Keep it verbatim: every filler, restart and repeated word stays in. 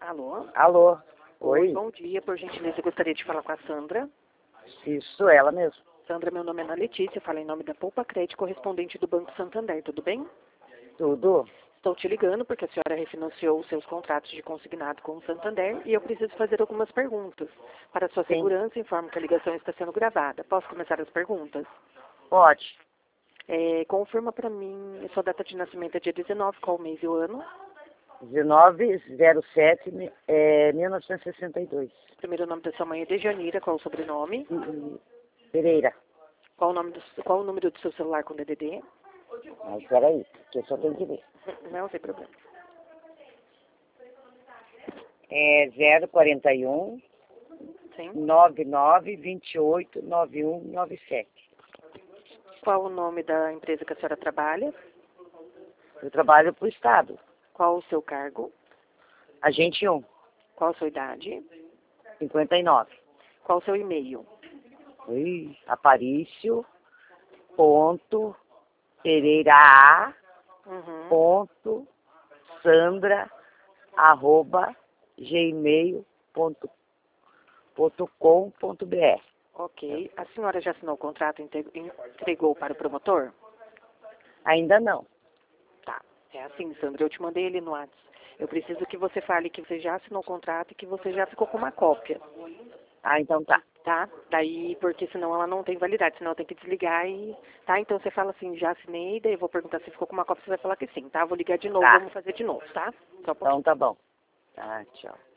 Alô? Alô? Oi, Oi? bom dia. Por gentileza, eu gostaria de falar com a Sandra. Isso, ela mesmo. Sandra, meu nome é Ana Letícia, falo em nome da Poupa Crédito, correspondente do Banco Santander, tudo bem? Tudo? Estou te ligando porque a senhora refinanciou os seus contratos de consignado com o Santander e eu preciso fazer algumas perguntas. Para sua Sim. segurança, informo que a ligação está sendo gravada. Posso começar as perguntas? Pode. É, confirma para mim, a sua data de nascimento é dia dezenove, qual o mês e o ano? dezenove zero sete, é, mil novecentos e sessenta e dois. Primeiro nome da sua mãe é Dejanira, qual o sobrenome? E- e- Pereira. Qual o, nome do, qual o número do seu celular com D D D? Mas peraí, que eu só tenho que ver. Não tem problema. É zero quarenta e um, Sim. noventa e nove, vinte e oito, noventa e um, noventa e sete. Qual o nome da empresa que a senhora trabalha? Eu trabalho para o Estado. Qual o seu cargo? Agente um, Qual a sua idade? cinquenta e nove. Qual o seu e-mail? Oi, Aparício, ponto, Pereira A, Uhum. ponto, Sandra, arroba, gmail ponto com ponto br. Ok. A senhora já assinou o contrato e inte- entregou para o promotor? Ainda não. Tá. É assim, Sandra, eu te mandei ele no WhatsApp. Eu preciso que você fale que você já assinou o contrato e que você já ficou com uma cópia, Ah, então tá. tá? Daí, porque senão ela não tem validade, senão eu tenho que desligar e... Tá? Então você fala assim, já assinei, daí eu vou perguntar se ficou com uma cópia, você vai falar que sim, tá? Vou ligar de novo, Tá. vamos fazer de novo, tá? Só um pouquinho. Então tá bom. Tá, tchau.